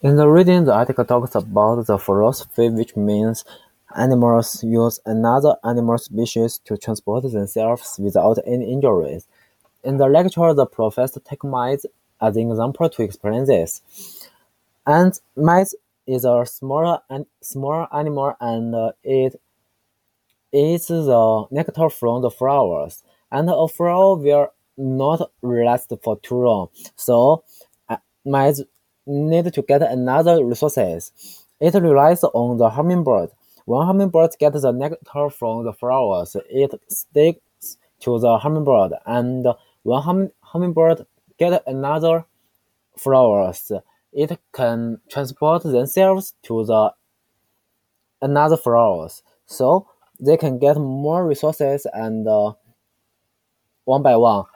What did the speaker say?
In the reading, the article talks about the philosophy, which means animals use another animal species to transport themselves without any injuries. In the lecture, the professor takes mice as an example to explain this. And mice is a small animal, and it eats the nectar from the flowers. And a flower will not last for too long, so mice need to get another resources. It relies on the hummingbird. When hummingbird gets the nectar from the flowers, it sticks to the hummingbird, and when hummingbird get another flowers, it can transport themselves to the another flowers, so they can get more resources and one by one.